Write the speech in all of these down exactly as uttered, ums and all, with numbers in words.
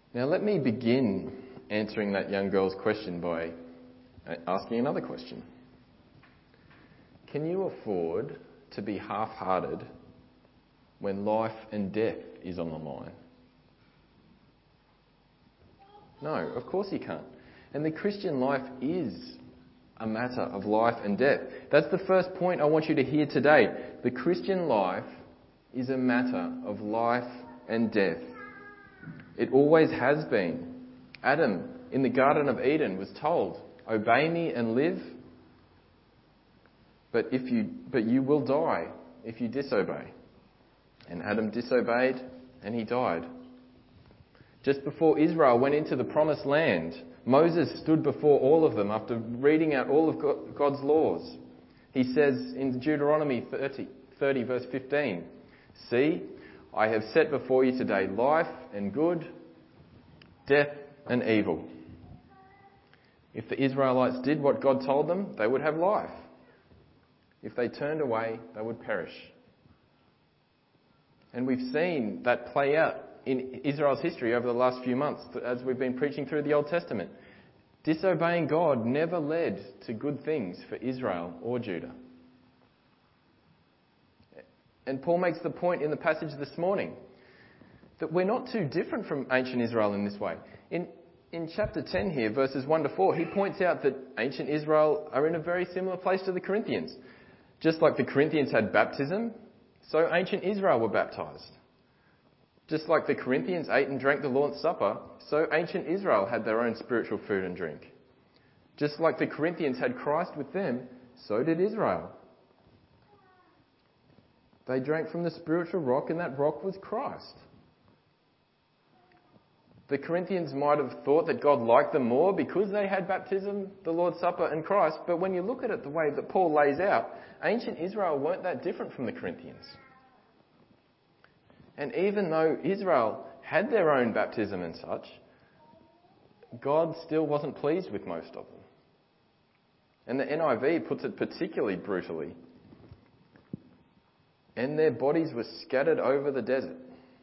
Now let me begin answering that young girl's question by asking another question. Can you afford to be half-hearted when life and death is on the line? No, of course you can't. And the Christian life is a matter of life and death. That's the first point I want you to hear today. The Christian life is a matter of life and death. It always has been. Adam, in the Garden of Eden, was told, "Obey me and live, but if you but you will die if you disobey." And Adam disobeyed and he died. Just before Israel went into the promised land, Moses stood before all of them after reading out all of God's laws. He says in Deuteronomy thirty, thirty verse fifteen, "See, I have set before you today life and good, death and evil." If the Israelites did what God told them, they would have life. If they turned away, they would perish. And we've seen that play out in Israel's history over the last few months as we've been preaching through the Old Testament. Disobeying God never led to good things for Israel or Judah. And Paul makes the point in the passage this morning that we're not too different from ancient Israel in this way. In, in chapter ten here, verses one to four, he points out that ancient Israel are in a very similar place to the Corinthians. Just like the Corinthians had baptism, so ancient Israel were baptized. Just like the Corinthians ate and drank the Lord's Supper, so ancient Israel had their own spiritual food and drink. Just like the Corinthians had Christ with them, so did Israel. They drank from the spiritual rock, and that rock was Christ. The Corinthians might have thought that God liked them more because they had baptism, the Lord's Supper and Christ, but when you look at it the way that Paul lays out, ancient Israel weren't that different from the Corinthians. And even though Israel had their own baptism and such, God still wasn't pleased with most of them. And the N I V puts it particularly brutally. "And their bodies were scattered over the desert."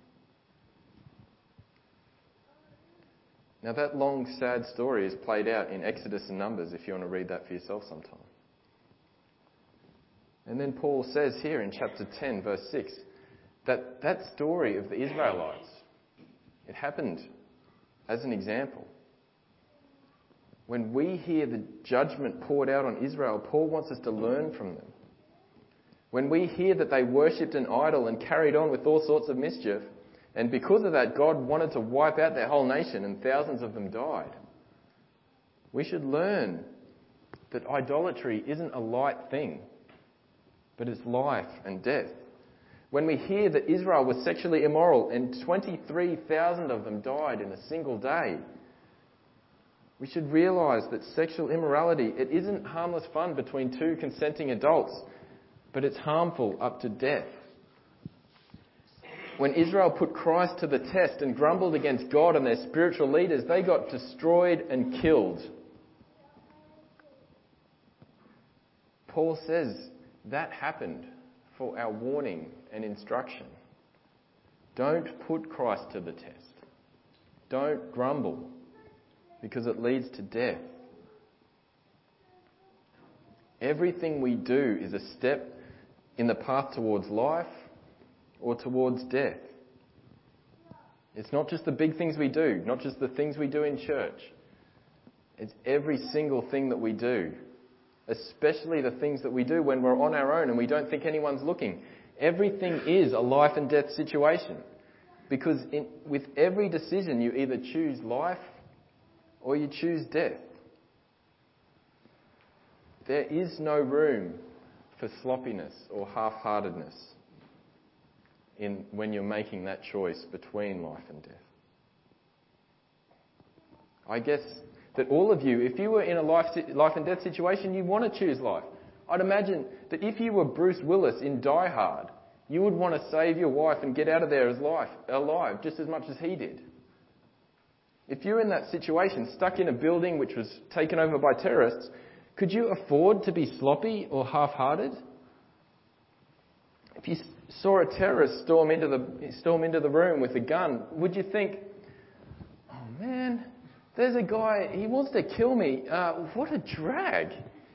Now that long, sad story is played out in Exodus and Numbers if you want to read that for yourself sometime. And then Paul says here in chapter ten, verse six, that that story of the Israelites, it happened as an example. When we hear the judgment poured out on Israel, Paul wants us to learn from them. When we hear that they worshipped an idol and carried on with all sorts of mischief, and because of that, God wanted to wipe out their whole nation and thousands of them died, we should learn that idolatry isn't a light thing, but it's life and death. When we hear that Israel was sexually immoral and twenty-three thousand of them died in a single day, we should realise that sexual immorality, it isn't harmless fun between two consenting adults, but it's harmful up to death. When Israel put Christ to the test and grumbled against God and their spiritual leaders, they got destroyed and killed. Paul says that happened for our warning and instruction. Don't put Christ to the test. Don't grumble, because it leads to death. Everything we do is a step in the path towards life or towards death. It's not just the big things we do, not just the things we do in church. It's every single thing that we do, especially the things that we do when we're on our own and we don't think anyone's looking. Everything is a life and death situation, because in, with every decision you either choose life or you choose death. There is no room for sloppiness or half-heartedness in when you're making that choice between life and death. I guess that all of you, if you were in a life, life and death situation, you want to choose life. I'd imagine that if you were Bruce Willis in Die Hard, you would want to save your wife and get out of there as life, alive, just as much as he did. If you're in that situation, stuck in a building which was taken over by terrorists, could you afford to be sloppy or half-hearted? If you saw a terrorist storm into the storm into the room with a gun, would you think, "Oh man, there's a guy, he wants to kill me. Uh, what a drag.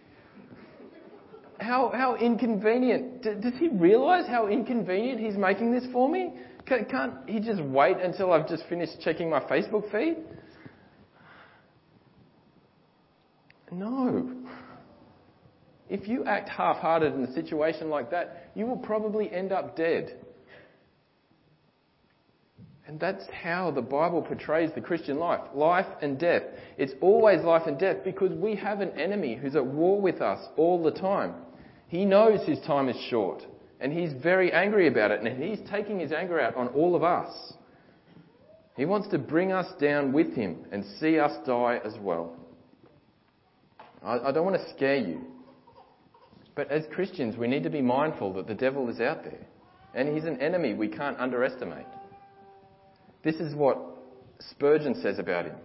How how inconvenient. D- does he realise how inconvenient he's making this for me? C- can't he just wait until I've just finished checking my Facebook feed? No. If you act half-hearted in a situation like that, you will probably end up dead. And that's how the Bible portrays the Christian life. Life and death. It's always life and death because we have an enemy who's at war with us all the time. He knows his time is short and he's very angry about it, and he's taking his anger out on all of us. He wants to bring us down with him and see us die as well. I, I don't want to scare you. But as Christians, we need to be mindful that the devil is out there. And he's an enemy we can't underestimate. This is what Spurgeon says about him.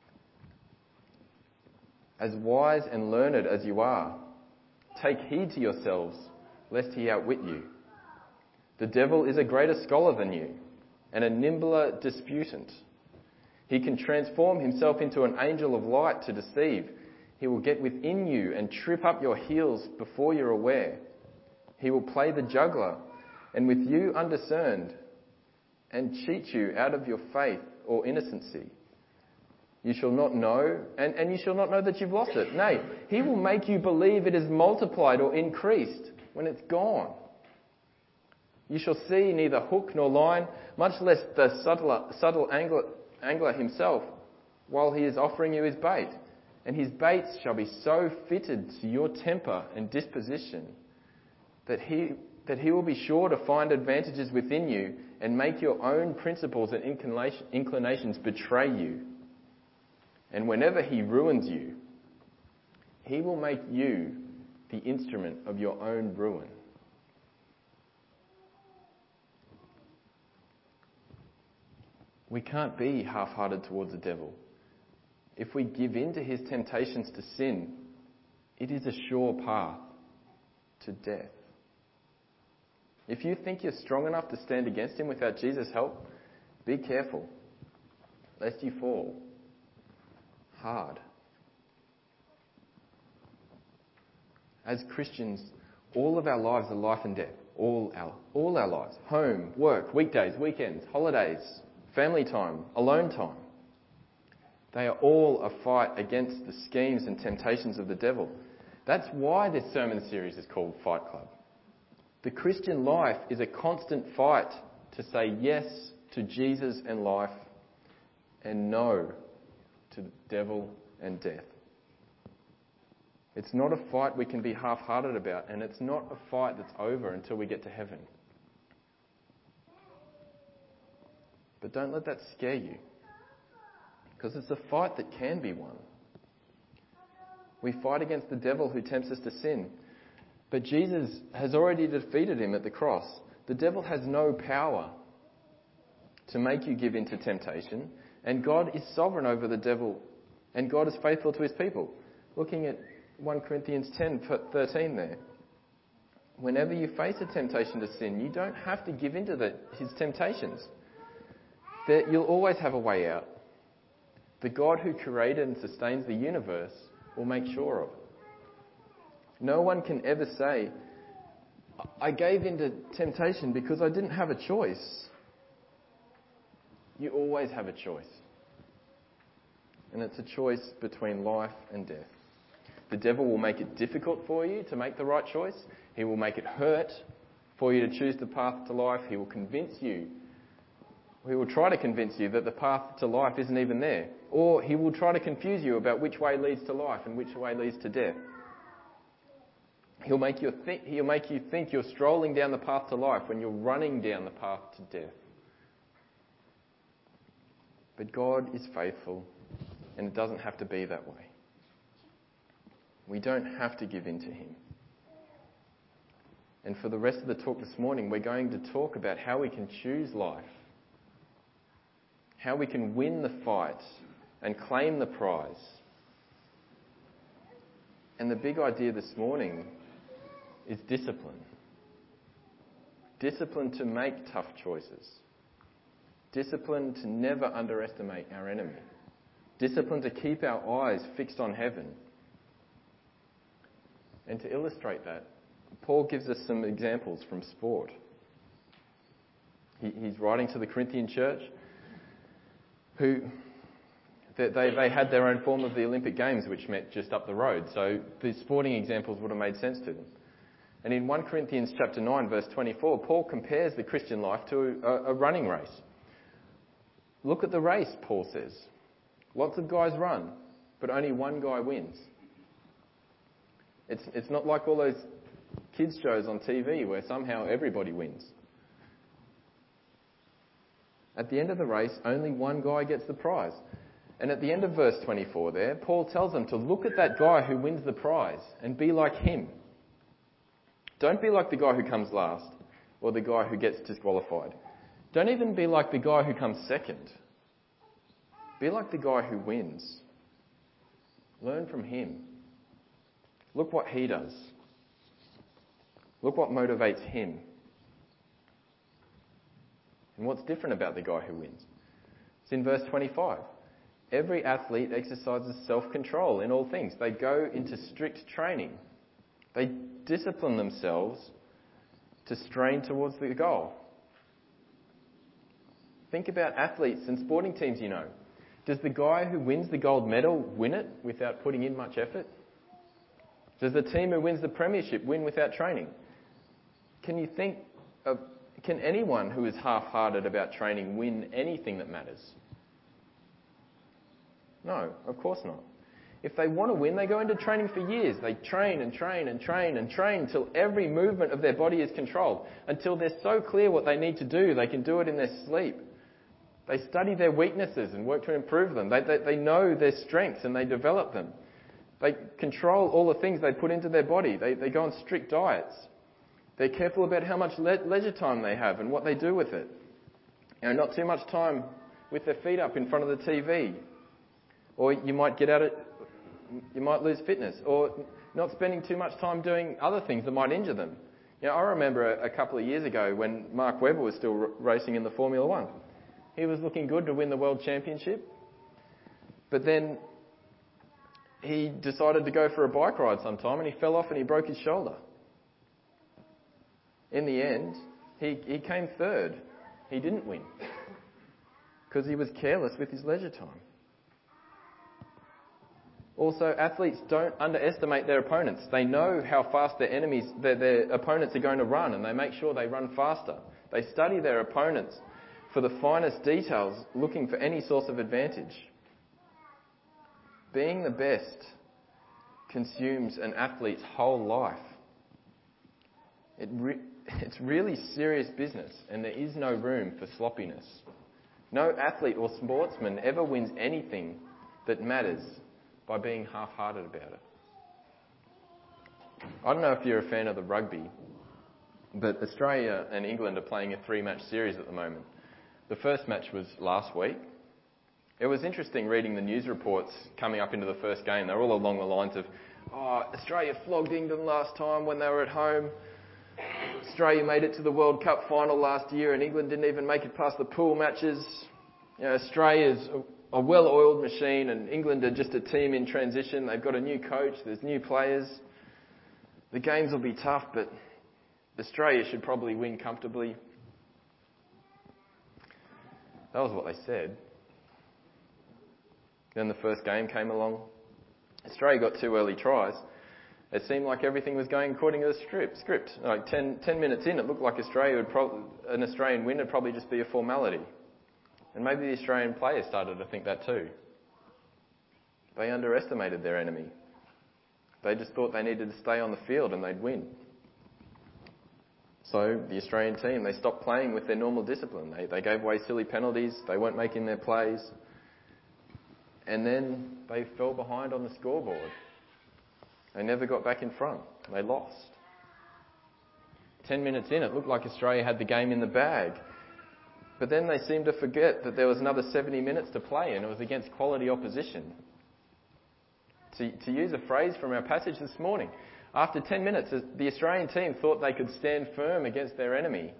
As wise and learned as you are, take heed to yourselves, lest he outwit you. The devil is a greater scholar than you, and a nimbler disputant. He can transform himself into an angel of light to deceive. He will get within you and trip up your heels before you're aware. He will play the juggler, and with you undiscerned, and cheat you out of your faith or innocency. You shall not know, and, and you shall not know that you've lost it. Nay, he will make you believe it is multiplied or increased when it's gone. You shall see neither hook nor line, much less the subtler, subtle angler, angler himself, while he is offering you his bait. And his baits shall be so fitted to your temper and disposition that he, that he will be sure to find advantages within you and make your own principles and inclinations betray you. And whenever he ruins you, he will make you the instrument of your own ruin. We can't be half-hearted towards the devil. If we give in to his temptations to sin, it is a sure path to death. If you think you're strong enough to stand against him without Jesus' help, be careful, lest you fall hard. As Christians, all of our lives are life and death. All our, all our lives. Home, work, weekdays, weekends, holidays, family time, alone time. They are all a fight against the schemes and temptations of the devil. That's why this sermon series is called Fight Club. The Christian life is a constant fight to say yes to Jesus and life and no to the devil and death. It's not a fight we can be half-hearted about, and it's not a fight that's over until we get to heaven. But don't let that scare you, because it's a fight that can be won. We fight against the devil who tempts us to sin, but Jesus has already defeated him at the cross. The devil has no power to make you give in to temptation, and God is sovereign over the devil, and God is faithful to his people. Looking at First Corinthians ten thirteen there. Whenever you face a temptation to sin, you don't have to give in to the, his temptations. That you'll always have a way out. The God who created and sustains the universe will make sure of it. No one can ever say, I gave in to temptation because I didn't have a choice. You always have a choice. And it's a choice between life and death. The devil will make it difficult for you to make the right choice. He will make it hurt for you to choose the path to life. He will convince you He will try to convince you that the path to life isn't even there. Or he will try to confuse you about which way leads to life and which way leads to death. He'll make you think, he'll make you think you're strolling down the path to life when you're running down the path to death. But God is faithful, and it doesn't have to be that way. We don't have to give in to him. And for the rest of the talk this morning, we're going to talk about how we can choose life. How we can win the fight and claim the prize. And the big idea this morning is discipline. Discipline to make tough choices. Discipline to never underestimate our enemy. discipline to keep our eyes fixed on heaven. And to illustrate that, Paul gives us some examples from sport. He, he's writing to the Corinthian church who they, they, they had their own form of the Olympic Games, which met just up the road. So the sporting examples would have made sense to them. And in First Corinthians chapter nine, verse twenty-four, Paul compares the Christian life to a, a running race. Look at the race, Paul says. Lots of guys run, but only one guy wins. It's, it's not like all those kids' shows on T V where somehow everybody wins. At the end of the race, only one guy gets the prize. And at the end of verse twenty-four there, Paul tells them to look at that guy who wins the prize and be like him. Don't be like the guy who comes last or the guy who gets disqualified. Don't even be like the guy who comes second. Be like the guy who wins. Learn from him. Look what he does. Look what motivates him. And what's different about the guy who wins? It's in verse twenty-five. Every athlete exercises self-control in all things. They go into strict training. They discipline themselves to strain towards the goal. Think about athletes and sporting teams you know. Does the guy who wins the gold medal win it without putting in much effort? Does the team who wins the premiership win without training? Can you think of, can anyone who is half-hearted about training win anything that matters? No, of course not. If they want to win, they go into training for years. They train and train and train and train until every movement of their body is controlled, until they're so clear what they need to do, they can do it in their sleep. They study their weaknesses and work to improve them. They, they, they know their strengths and they develop them. They control all the things they put into their body. They, they go on strict diets. They're careful about how much le- leisure time they have and what they do with it. You know, not too much time with their feet up in front of the T V. Or you might get at it, you might lose fitness. Or not spending too much time doing other things that might injure them. You know, I remember a, a couple of years ago when Mark Webber was still r- racing in the Formula One. He was looking good to win the World Championship. But then he decided to go for a bike ride sometime and he fell off and he broke his shoulder. In the end, he, he came third. He didn't win because he was careless with his leisure time. Also, athletes don't underestimate their opponents. They know how fast their enemies, their, their opponents are going to run, and they make sure they run faster. They study their opponents for the finest details, looking for any source of advantage. Being the best consumes an athlete's whole life. It re- it's really serious business, and there is no room for sloppiness. No athlete or sportsman ever wins anything that matters by being half-hearted about it. I don't know if you're a fan of the rugby, but Australia and England are playing a three-match series at the moment. The first match was last week. It was interesting reading the news reports coming up into the first game. They're all along the lines of, oh, Australia flogged England last time when they were at home. Australia made it to the World Cup final last year and England didn't even make it past the pool matches. You know, Australia's a well-oiled machine and England are just a team in transition. They've got a new coach, there's new players. The games will be tough, but Australia should probably win comfortably. That was what they said. Then the first game came along. Australia got two early tries. It seemed like everything was going according to the script. script. Like ten, ten minutes in, it looked like Australia would pro- an Australian win would probably just be a formality. And maybe the Australian players started to think that too. They underestimated their enemy. They just thought they needed to stay on the field and they'd win. So the Australian team, they stopped playing with their normal discipline. They, they gave away silly penalties. They weren't making their plays. And then they fell behind on the scoreboard. They never got back in front. They lost. Ten minutes in, it looked like Australia had the game in the bag. But then they seemed to forget that there was another seventy minutes to play and it was against quality opposition. To, to use a phrase from our passage this morning, after ten minutes, the Australian team thought they could stand firm against their enemy.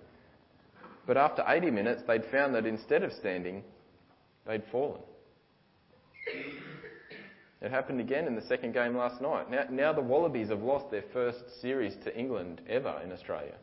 But after eighty minutes, they'd found that instead of standing, they'd fallen. It happened again in the second game last night. Now, now the Wallabies have lost their first series to England ever in Australia.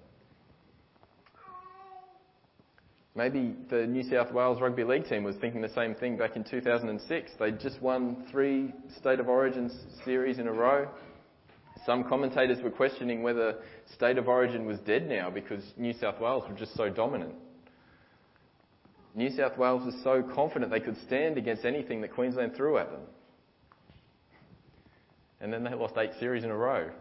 Maybe the New South Wales Rugby League team was thinking the same thing back in two thousand six. They'd just won three State of Origin series in a row. Some commentators were questioning whether State of Origin was dead now because New South Wales were just so dominant. New South Wales was so confident they could stand against anything that Queensland threw at them. And then they lost eight series in a row.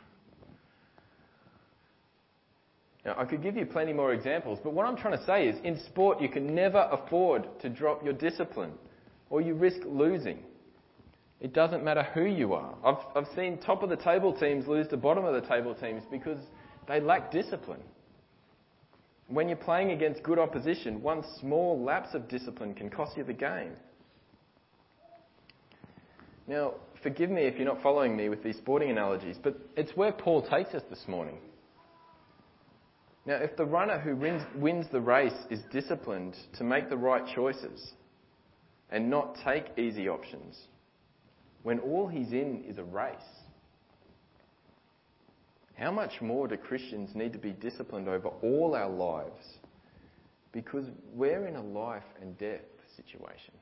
Now, I could give you plenty more examples, but what I'm trying to say is, in sport, you can never afford to drop your discipline, or you risk losing. It doesn't matter who you are. I've, I've seen top of the table teams lose to bottom of the table teams because they lack discipline. When you're playing against good opposition, one small lapse of discipline can cost you the game. Now, forgive me if you're not following me with these sporting analogies, but it's where Paul takes us this morning. Now, if the runner who wins, wins the race is disciplined to make the right choices and not take easy options, when all he's in is a race, how much more do Christians need to be disciplined over all our lives? Because we're in a life and death situation.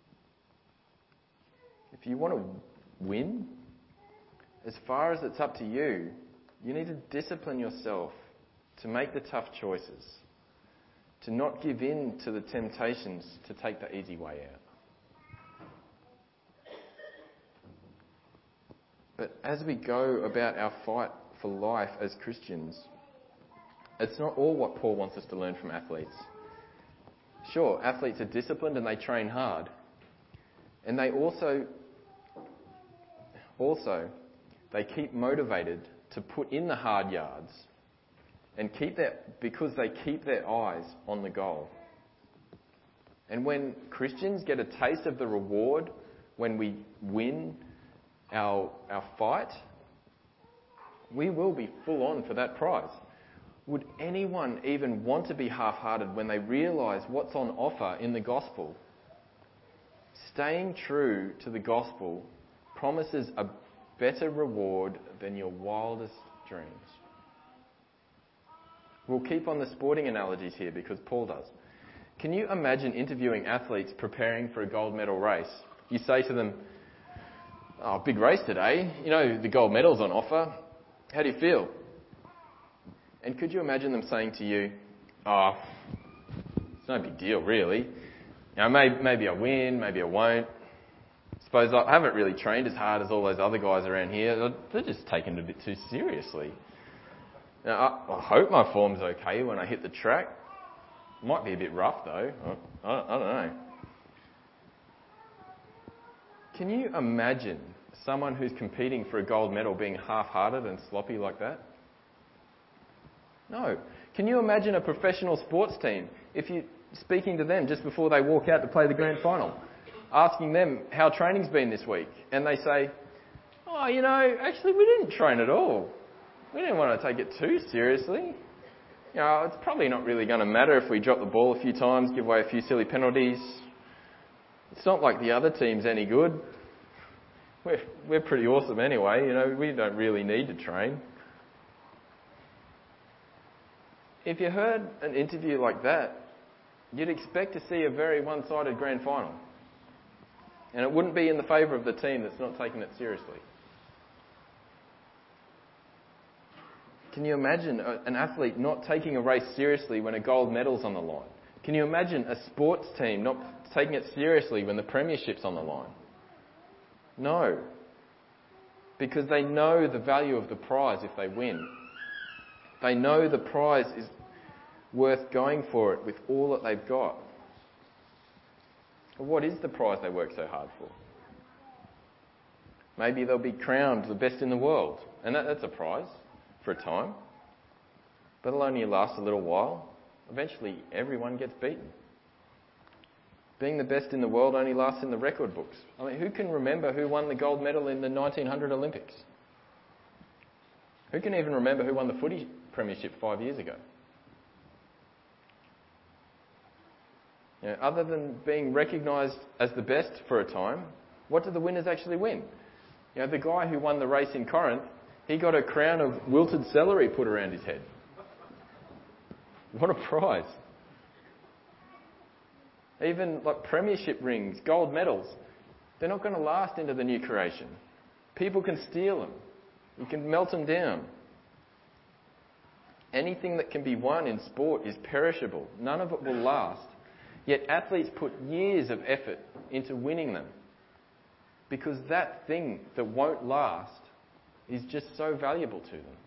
If you want to win, as far as it's up to you, you need to discipline yourself to make the tough choices, to not give in to the temptations to take the easy way out. But as we go about our fight for life as Christians, it's not all what Paul wants us to learn from athletes. Sure, athletes are disciplined and they train hard. And they also, also, they keep motivated to put in the hard yards and keep that because they keep their eyes on the goal. And when Christians get a taste of the reward when we win our, our fight, we will be full on for that prize. Would anyone even want to be half-hearted when they realise what's on offer in the gospel? Staying true to the gospel promises a better reward than your wildest dreams. We'll keep on the sporting analogies here because Paul does. Can you imagine interviewing athletes preparing for a gold medal race? You say to them, "Oh, big race today. You know, the gold medal's on offer. How do you feel?" And could you imagine them saying to you, "Oh, it's no big deal, really. You know, maybe, maybe I win, maybe I won't. Suppose I haven't really trained as hard as all those other guys around here. They're just taking it a bit too seriously. Now, I, I hope my form's okay when I hit the track. Might be a bit rough though. I, I, I don't know." Can you imagine someone who's competing for a gold medal being half-hearted and sloppy like that? No. Can you imagine a professional sports team, if you're speaking to them just before they walk out to play the grand final, asking them how training's been this week, and they say, "Oh, you know, actually we didn't train at all. We didn't want to take it too seriously. You know, it's probably not really going to matter if we drop the ball a few times, give away a few silly penalties. It's not like the other team's any good. We're, we're pretty awesome anyway, you know, we don't really need to train." If you heard an interview like that, you'd expect to see a very one-sided grand final. And it wouldn't be in the favour of the team that's not taking it seriously. Can you imagine an athlete not taking a race seriously when a gold medal's on the line? Can you imagine a sports team not taking it seriously when the premiership's on the line? No. Because they know the value of the prize if they win. They know the prize is worth going for it with all that they've got. What is the prize they work so hard for? Maybe they'll be crowned the best in the world, and that, that's a prize for a time. But it'll only last a little while. Eventually, everyone gets beaten. Being the best in the world only lasts in the record books. I mean, who can remember who won the gold medal in the nineteen hundred Olympics? Who can even remember who won the footy premiership five years ago? You know, other than being recognised as the best for a time, What do the winners actually win? You know, the guy who won the race in Corinth, he got a crown of wilted celery put around his head. What a prize. Even like premiership rings, gold medals, they're not going to last into the new creation. People can steal them. You can melt them down. Anything that can be won in sport is perishable. None of it will last. Yet athletes put years of effort into winning them because that thing that won't last is just so valuable to them.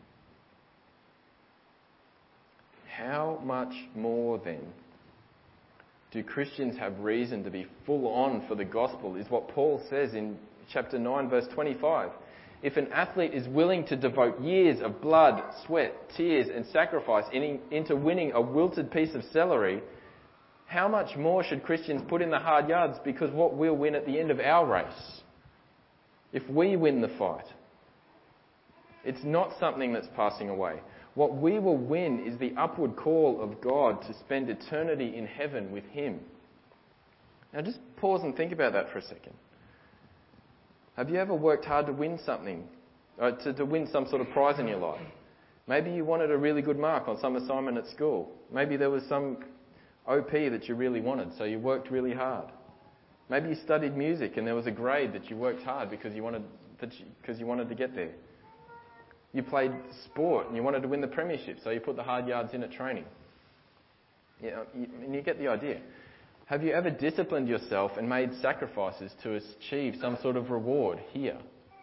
How much more then do Christians have reason to be full on for the gospel is what Paul says in chapter nine verse twenty-five. If an athlete is willing to devote years of blood, sweat, tears and sacrifice in, into winning a wilted piece of celery, how much more should Christians put in the hard yards because what we'll win at the end of our race? If we win the fight. It's not something that's passing away. What we will win is the upward call of God to spend eternity in heaven with Him. Now just pause and think about that for a second. Have you ever worked hard to win something, or to, to win some sort of prize in your life? Maybe you wanted a really good mark on some assignment at school. Maybe there was some O P that you really wanted, so you worked really hard. Maybe you studied music and there was a grade that you worked hard because you wanted, that you, because you wanted to get there. You played sport and you wanted to win the premiership, so you put the hard yards in at training. You know, you, and you get the idea. Have you ever disciplined yourself and made sacrifices to achieve some sort of reward here?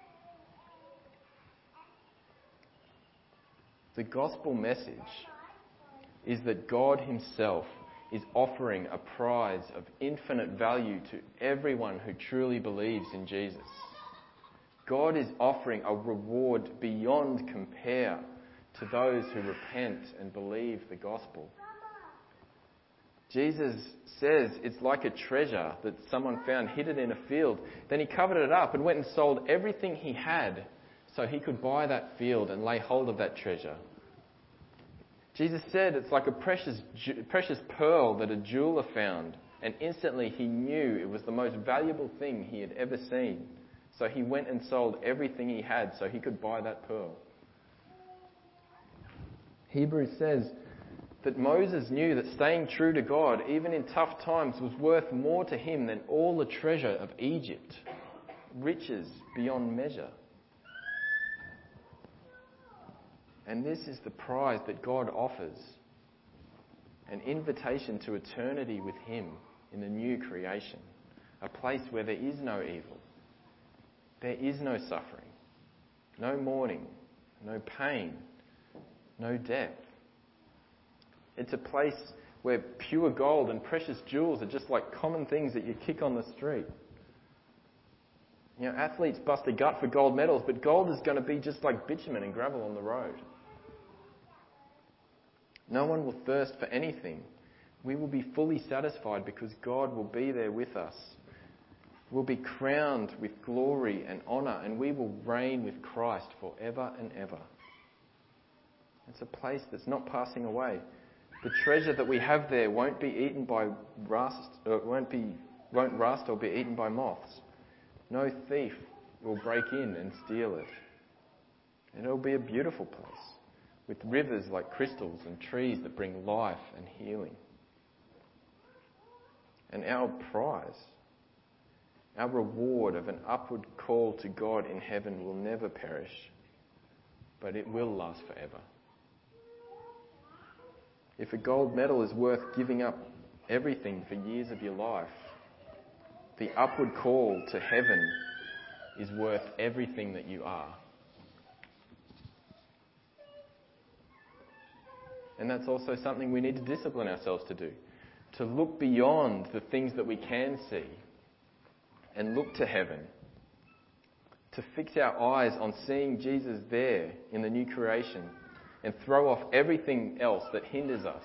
The gospel message is that God Himself is offering a prize of infinite value to everyone who truly believes in Jesus. God is offering a reward beyond compare to those who repent and believe the gospel. Jesus says it's like a treasure that someone found hidden in a field. Then He covered it up and went and sold everything he had so he could buy that field and lay hold of that treasure. Jesus said it's like a precious, precious pearl that a jeweler found, and instantly he knew it was the most valuable thing he had ever seen. So he went and sold everything he had so he could buy that pearl. Hebrews says that Moses knew that staying true to God, even in tough times, was worth more to him than all the treasure of Egypt, riches beyond measure. And this is the prize that God offers, an invitation to eternity with Him in the new creation, a place where there is no evil, there is no suffering, no mourning, no pain, no death. It's a place where pure gold and precious jewels are just like common things that you kick on the street. You know, athletes bust a gut for gold medals, but gold is going to be just like bitumen and gravel on the road. No one will thirst for anything. We will be fully satisfied because God will be there with us. We'll be crowned with glory and honour, and we will reign with Christ forever and ever. It's a place that's not passing away. The treasure that we have there won't be eaten by rust, or won't be won't rust or be eaten by moths. No thief will break in and steal it. And it'll be a beautiful place with rivers like crystals and trees that bring life and healing. And our prize, our reward of an upward call to God in heaven will never perish, but it will last forever. If a gold medal is worth giving up everything for years of your life, the upward call to heaven is worth everything that you are. And that's also something we need to discipline ourselves to do. To look beyond the things that we can see and look to heaven. To fix our eyes on seeing Jesus there in the new creation and throw off everything else that hinders us.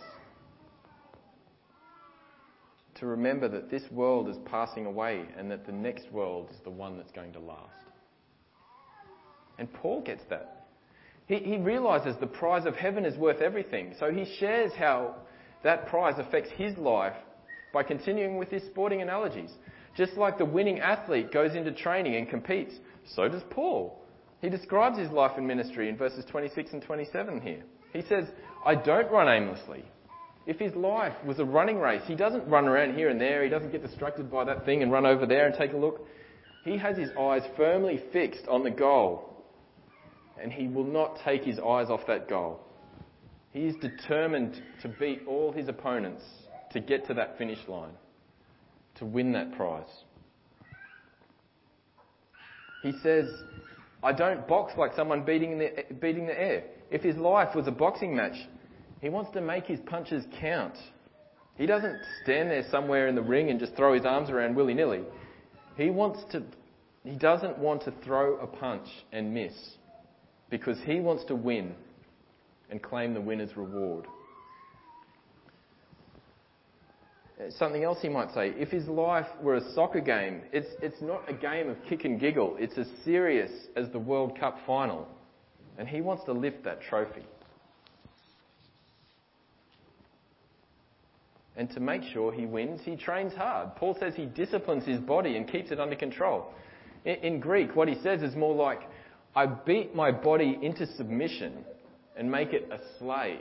To remember that this world is passing away and that the next world is the one that's going to last. And Paul gets that. He, he realises the prize of heaven is worth everything. So he shares how that prize affects his life by continuing with his sporting analogies. Just like the winning athlete goes into training and competes, so does Paul. He describes his life and ministry in verses twenty-six and twenty-seven here. He says, I don't run aimlessly. If his life was a running race, he doesn't run around here and there. He doesn't get distracted by that thing and run over there and take a look. He has his eyes firmly fixed on the goal, and he will not take his eyes off that goal. He is determined to beat all his opponents to get to that finish line, to win that prize. He says, I don't box like someone beating the, beating the air. If his life was a boxing match, he wants to make his punches count. He doesn't stand there somewhere in the ring and just throw his arms around willy-nilly. He wants to, he doesn't want to throw a punch and miss, because he wants to win and claim the winner's reward. Something else he might say, if his life were a soccer game, it's, it's not a game of kick and giggle. It's as serious as the World Cup final. And he wants to lift that trophy. And to make sure he wins, he trains hard. Paul says he disciplines his body and keeps it under control. In, in Greek, what he says is more like, I beat my body into submission and make it a slave.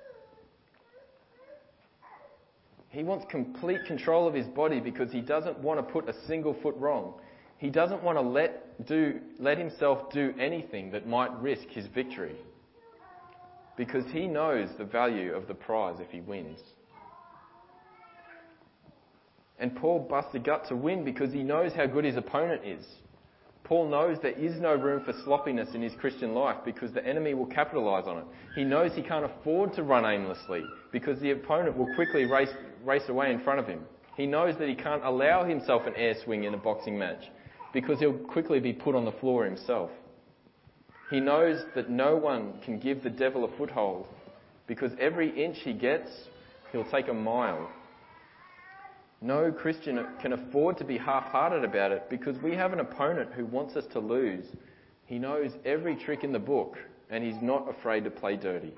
He wants complete control of his body because he doesn't want to put a single foot wrong. He doesn't want to let do let himself do anything that might risk his victory, because he knows the value of the prize if he wins. And Paul busts a gut to win because he knows how good his opponent is. Paul knows there is no room for sloppiness in his Christian life because the enemy will capitalise on it. He knows he can't afford to run aimlessly because the opponent will quickly race, race away in front of him. He knows that he can't allow himself an air swing in a boxing match because he'll quickly be put on the floor himself. He knows that no one can give the devil a foothold because every inch he gets, he'll take a mile. No Christian can afford to be half-hearted about it because we have an opponent who wants us to lose. He knows every trick in the book and he's not afraid to play dirty.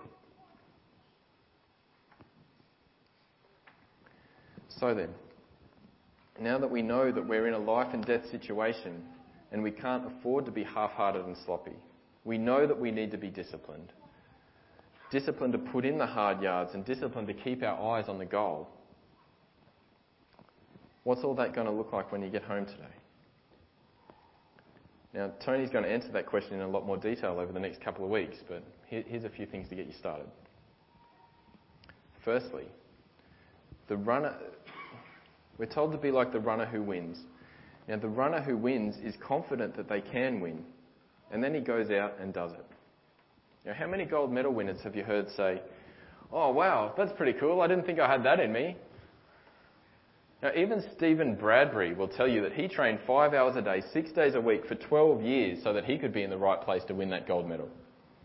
So then, now that we know that we're in a life and death situation and we can't afford to be half-hearted and sloppy, we know that we need to be disciplined. Disciplined to put in the hard yards and disciplined to keep our eyes on the goal. What's all that going to look like when you get home today? Now, Tony's going to answer that question in a lot more detail over the next couple of weeks, but here, here's a few things to get you started. Firstly, the runner, we're told to be like the runner who wins. Now, the runner who wins is confident that they can win, and then he goes out and does it. Now, how many gold medal winners have you heard say, oh, wow, that's pretty cool, I didn't think I had that in me? Now, even Stephen Bradbury will tell you that he trained five hours a day, six days a week for twelve years so that he could be in the right place to win that gold medal.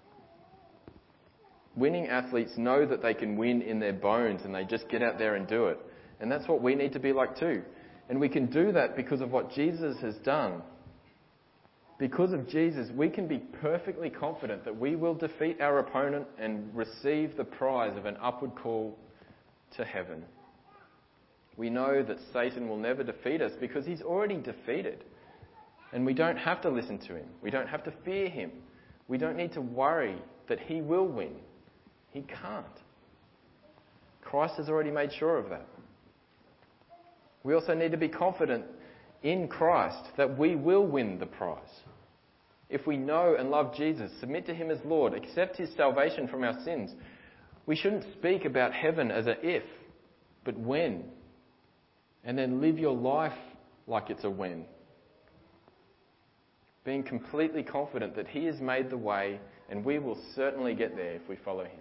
Winning athletes know that they can win in their bones and they just get out there and do it. And that's what we need to be like too. And we can do that because of what Jesus has done. Because of Jesus, we can be perfectly confident that we will defeat our opponent and receive the prize of an upward call to heaven. We know that Satan will never defeat us because he's already defeated. And we don't have to listen to him. We don't have to fear him. We don't need to worry that he will win. He can't. Christ has already made sure of that. We also need to be confident in Christ that we will win the prize. If we know and love Jesus, submit to him as Lord, accept his salvation from our sins, we shouldn't speak about heaven as a if, but when. And then live your life like it's a when. Being completely confident that he has made the way and we will certainly get there if we follow him.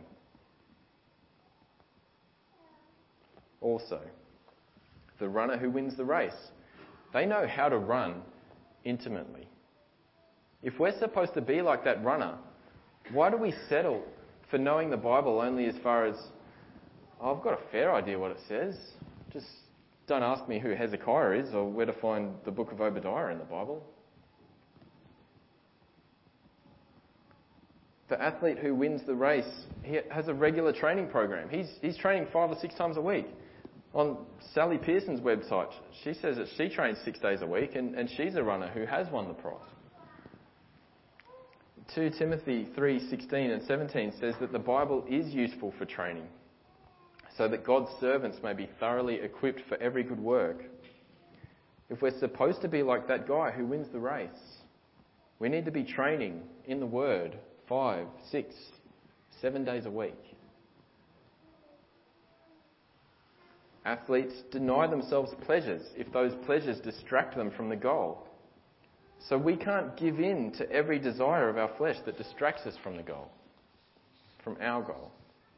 Also, the runner who wins the race, they know how to run intimately. If we're supposed to be like that runner, why do we settle for knowing the Bible only as far as, oh, I've got a fair idea what it says, just don't ask me who Hezekiah is or where to find the book of Obadiah in the Bible. The athlete who wins the race, he has a regular training program. He's, he's training five or six times a week. On Sally Pearson's website, she says that she trains six days a week and, and she's a runner who has won the prize. Second Timothy three sixteen and seventeen says that the Bible is useful for training, so that God's servants may be thoroughly equipped for every good work. If we're supposed to be like that guy who wins the race, we need to be training in the Word five, six, seven days a week. Athletes deny themselves pleasures if those pleasures distract them from the goal. So we can't give in to every desire of our flesh that distracts us from the goal, from our goal.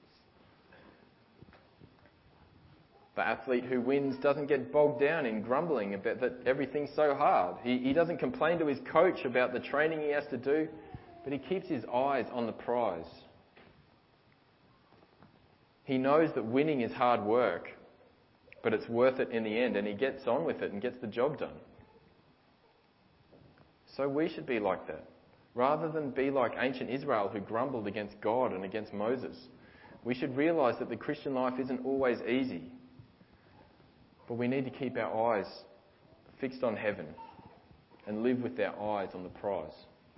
The athlete who wins doesn't get bogged down in grumbling about that everything's so hard. He, he doesn't complain to his coach about the training he has to do, but he keeps his eyes on the prize. He knows that winning is hard work, but it's worth it in the end, and he gets on with it and gets the job done. So we should be like that. Rather than be like ancient Israel who grumbled against God and against Moses, we should realise that the Christian life isn't always easy. But we need to keep our eyes fixed on heaven and live with our eyes on the prize.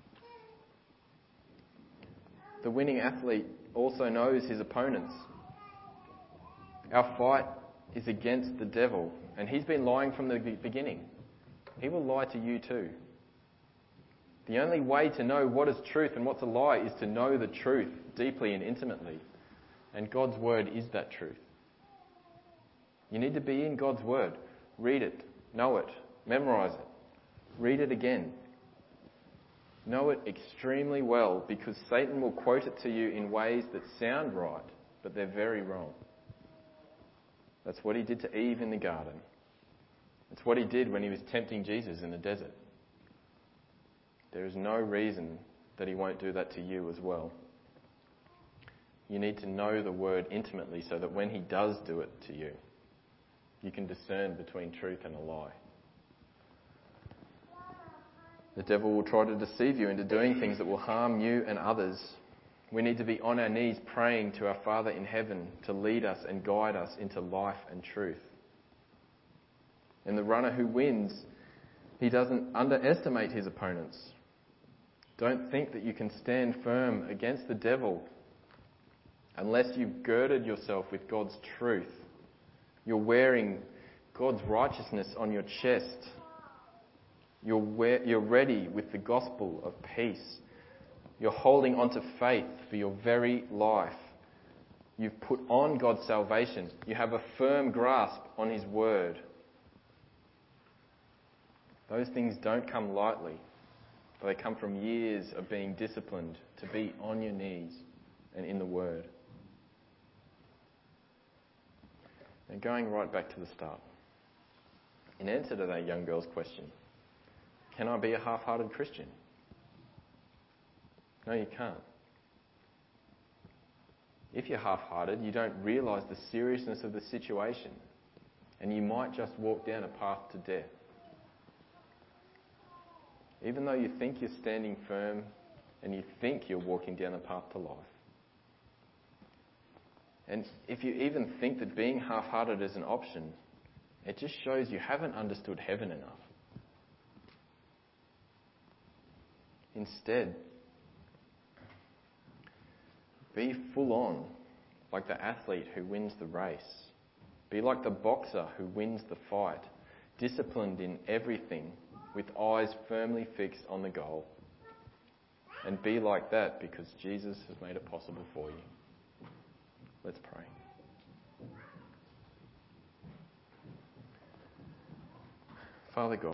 The winning athlete also knows his opponents. Our fight is against the devil, and he's been lying from the beginning. He will lie to you too. The only way to know what is truth and what's a lie is to know the truth deeply and intimately. And God's Word is that truth. You need to be in God's Word. Read it, know it, memorise it, read it again. Know it extremely well, because Satan will quote it to you in ways that sound right, but they're very wrong. That's what he did to Eve in the garden. It's what he did when he was tempting Jesus in the desert. There is no reason that he won't do that to you as well. You need to know the Word intimately so that when he does do it to you, you can discern between truth and a lie. The devil will try to deceive you into doing things that will harm you and others. We need to be on our knees praying to our Father in heaven to lead us and guide us into life and truth. And the runner who wins, he doesn't underestimate his opponents. Don't think that you can stand firm against the devil unless you've girded yourself with God's truth. You're wearing God's righteousness on your chest. You're, we- you're ready with the gospel of peace. You're holding on to faith for your very life. You've put on God's salvation. You have a firm grasp on His Word. Those things don't come lightly. They come from years of being disciplined to be on your knees and in the Word. And going right back to the start. In answer to that young girl's question, can I be a half-hearted Christian? No, you can't. If you're half-hearted, you don't realise the seriousness of the situation, and you might just walk down a path to death. Even though you think you're standing firm and you think you're walking down a path to life. And if you even think that being half-hearted is an option, it just shows you haven't understood heaven enough. Instead, be full on, like the athlete who wins the race. Be like the boxer who wins the fight, disciplined in everything, with eyes firmly fixed on the goal. And be like that because Jesus has made it possible for you. Let's pray. Father God,